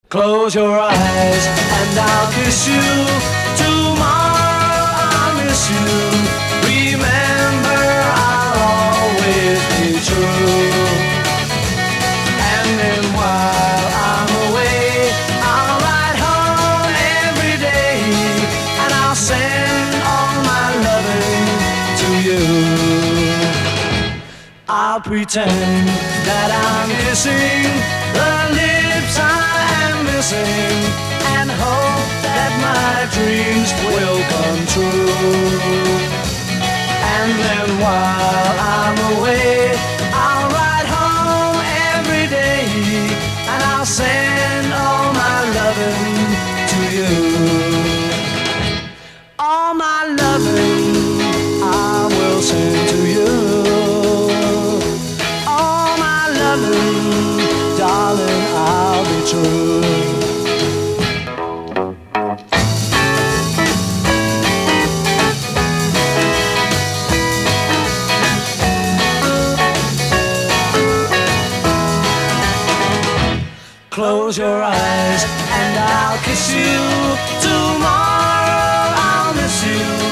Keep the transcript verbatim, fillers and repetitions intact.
Close your eyes and I'll kiss you. Tomorrow I'll miss you. Remember, I'll always be true. And then while I'm away, I'll ride home every day, and I'll send all my loving to you. I'll pretend that I'm kissing the lips I am missing, and hope that my dreams will come true. And then while I'm away, I'll ride home every day, and I'll send all my loving to you. All my loving I will send to you. All my loving, darling, I'll be true. Close your eyes and I'll kiss you. Tomorrow I'll miss you.